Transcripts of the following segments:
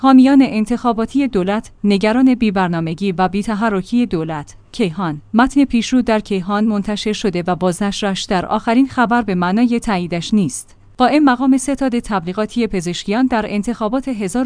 حامیان انتخاباتی دولت نگران بی‌برنامگی و بی‌تحرکی دولت. کیهان. متن پیشرو در کیهان منتشر شده و بازنشرش در آخرین خبر به معنای تاییدش نیست. قائم مقام ستاد تبلیغاتی پزشکیان در انتخابات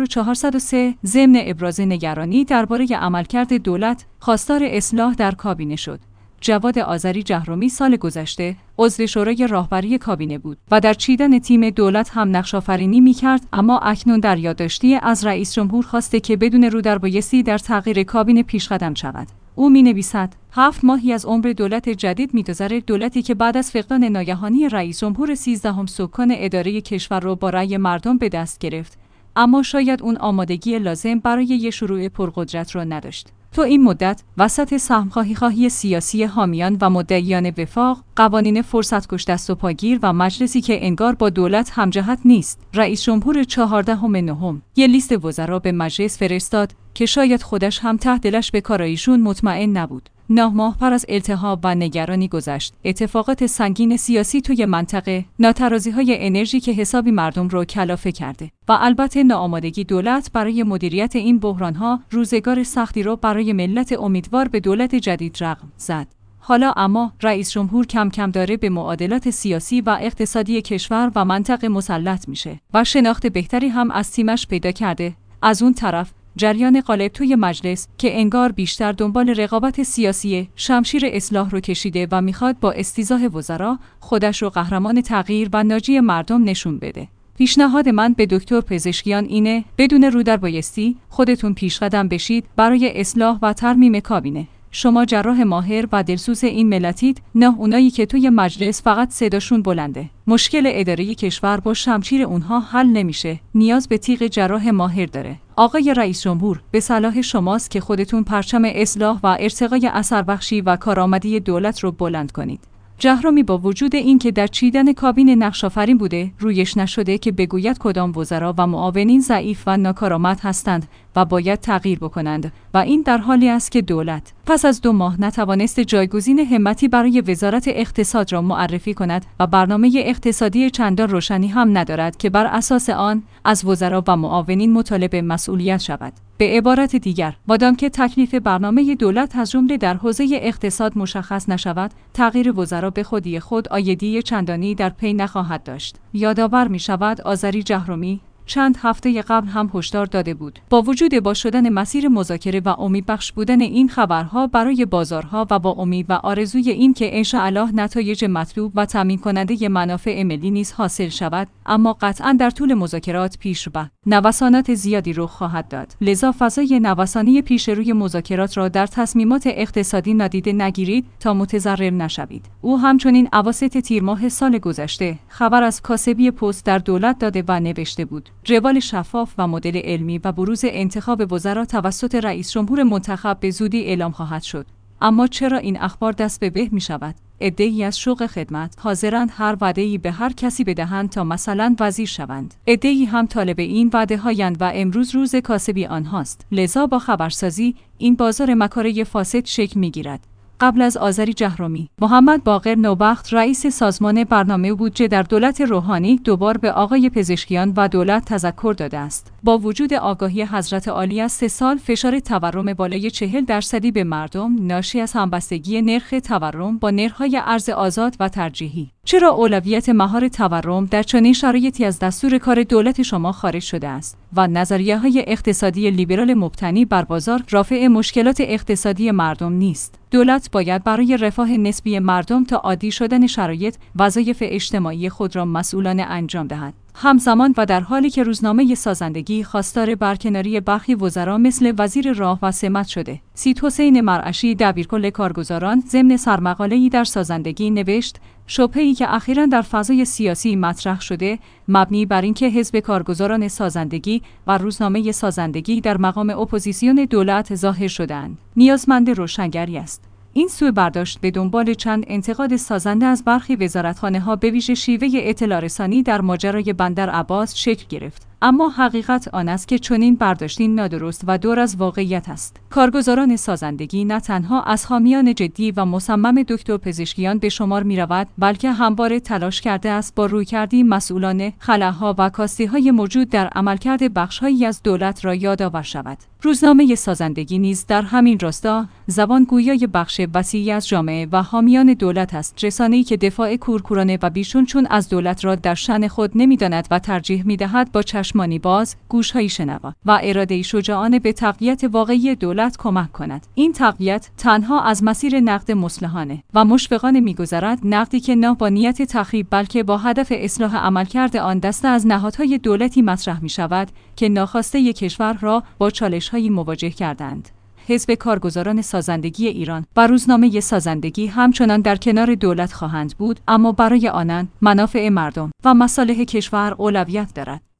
1403 ضمن ابراز نگرانی درباره عملکرد دولت خواستار اصلاح در کابینه شد. جواد آذری جهرومی سال گذشته عضو شورای راهبری کابینه بود و در چیدن تیم دولت هم نقش‌آفرینی می‌کرد، اما اکنون در یادداشتی از رئیس جمهور خواسته که بدون رودربایستی در تغییر کابینه پیشقدم شود. او می‌نویسد 7 ماهی از عمر دولت جدید می‌گذرد، دولتی که بعد از فقدان ناگهانی رئیس جمهور 13 سکان اداره کشور را با رأی مردم به دست گرفت، اما شاید اون آمادگی لازم برای یک شروع پرقدرت را نداشت. تو این مدت وسط سهم‌خواهی سیاسی حامیان و مدعیان وفاق، قوانین فرصتکش دست و پاگیر و مجلسی که انگار با دولت همجهت نیست، رئیس جمهور 14 یه لیست وزرا به مجلس فرستاد که شاید خودش هم ته دلش به کارایشون مطمئن نبود. 9 ماه پر از التهاب و نگرانی گذشت. اتفاقات سنگین سیاسی توی منطقه، ناترازی‌های انرژی که حسابی مردم رو کلافه کرده و البته ناآمادگی دولت برای مدیریت این بحران‌ها روزگار سختی رو برای ملت امیدوار به دولت جدید رقم زد. حالا اما رئیس جمهور کم کم داره به معادلات سیاسی و اقتصادی کشور و منطقه مسلط میشه و شناخت بهتری هم از تیمش پیدا کرده. از اون طرف جریان غالب توی مجلس که انگار بیشتر دنبال رقابت سیاسی، شمشیر اصلاح رو کشیده و میخواد با استیضاح وزرا خودش رو قهرمان تغییر و ناجی مردم نشون بده. پیشنهاد من به دکتر پزشکیان اینه بدون رودربایستی خودتون پیشقدم بشید برای اصلاح و ترمیم کابینه. شما جراح ماهر و دلسوز این ملتید، نه اونایی که توی مجلس فقط صداشون بلنده. مشکل اداره کشور با شمشیر اونها حل نمیشه، نیاز به تیغ جراح ماهر داره. آقای رئیس جمهور، به صلاح شماست که خودتون پرچم اصلاح و ارتقای اثربخشی و کارآمدی دولت رو بلند کنید. جهرومی با وجود این که در چیدن کابینه نقش‌آفرین بوده، رویش نشده که بگوید کدام وزرا و معاونین ضعیف و ناکارآمد هستند و باید تغییر بکنند و این در حالی است که دولت پس از 2 ماه نتوانست جایگزین همتی برای وزارت اقتصاد را معرفی کند و برنامه اقتصادی چندان روشنی هم ندارد که بر اساس آن از وزرا و معاونین مطالب مسئولیت شود. به عبارت دیگر، مادام که تکلیف برنامه دولت از جمله در حوزه اقتصاد مشخص نشود، تغییر وزرا به خودی خود عایدی چندانی در پی نخواهد داشت. یادآور می شود آذری جهرومی چند هفته قبل هم هشدار داده بود. با وجود باز شدن مسیر مذاکره و امیدبخش بودن این خبرها برای بازارها و با امید و آرزوی این که انشاءالله نتایج مطلوب و تامین کننده منافع ملی نیز حاصل شود، اما قطعاً در طول مذاکرات پیش به نوسانات زیادی رخ خواهد داد. لذا فضای نوسانی پیش روی مذاکرات را در تصمیمات اقتصادی نادیده نگیرید تا متضرر نشوید. او همچنین اواسط تیر ماه سال گذشته خبر از کاسبی پست در دولت داده و نوشته بود: روال شفاف و مدل علمی و بروز انتخاب وزرا توسط رئیس جمهور منتخب به زودی اعلام خواهد شد. اما چرا این اخبار دست به به می شود؟ عده‌ای از شوق خدمت حاضرند هر وعده‌ای به هر کسی بدهند تا مثلا وزیر شوند. عده‌ای هم طالب این وعده‌هایند و امروز روز کاسبی آنهاست. لذا با خبرسازی این بازار مکاره فاسد شکل می‌گیرد. قبل از آذری جهرومی، محمد باقر نوبخت رئیس سازمان برنامه بودجه در دولت روحانی دوبار به آقای پزشکیان و دولت تذکر داده است. با وجود آگاهی حضرت عالی از 3 سال فشار تورم بالای 40% به مردم ناشی از همبستگی نرخ تورم با نرخ‌های ارز آزاد و ترجیحی، چرا اولویت مهار تورم در چنین شرایطی از دستور کار دولت شما خارج شده است و نظریه‌های اقتصادی لیبرال مبتنی بر بازار رافع مشکلات اقتصادی مردم نیست؟ دولت باید برای رفاه نسبی مردم تا عادی شدن شرایط وظایف اجتماعی خود را مسئولانه انجام دهد. همزمان و در حالی که روزنامه سازندگی خواستار برکناری برخی وزرا مثل وزیر راه و سمت شده، سید حسین مرعشی دبیرکل کارگزاران ضمن سرمقاله‌ای در سازندگی نوشت: شبهه‌ای که اخیراً در فضای سیاسی مطرح شده مبنی بر اینکه حزب کارگزاران سازندگی و روزنامه سازندگی در مقام اپوزیسیون دولت ظاهر شده‌اند، نیازمند روشنگری است. این سوء برداشت به دنبال چند انتقاد سازنده از برخی وزارتخانه‌ها به ویژه شیوه اطلاع رسانی در ماجرای بندر عباس شکل گرفت. اما حقیقت آن است که چنین برداشتی نادرست و دور از واقعیت است. کارگزاران سازندگی نه تنها از حامیان جدی و مصمم دکتر پزشکیان به شمار می‌رود، بلکه همواره تلاش کرده است با رویکردی مسئولانه خلاها و کاستی‌های موجود در عملکرد بخش‌هایی از دولت را یادآور شود. روزنامه سازندگی نیز در همین راستا زبانگویای بخش وسیعی از جامعه و حامیان دولت است، رسانه‌ای که دفاع کورکورانه و بیشون چون از دولت را در شأن خود نمی‌داند و ترجیح می‌دهد با چشمانی باز، گوش‌هایی شنوا و اراده‌ای شجاعانه به تقویت واقعی دولت کمک کند. این تقویت تنها از مسیر نقد مصلحانه و مشفقانه می‌گذرد، نقدی که نه با نیت تخریب بلکه با هدف اصلاح عملکرد آن دسته از نهادهای دولتی مطرح می‌شود که ناخواسته کشور را با چالش‌هایی مواجه کردند. حزب کارگزاران سازندگی ایران و روزنامه سازندگی همچنان در کنار دولت خواهند بود، اما برای آنان منافع مردم و مصالح کشور اولویت دارد.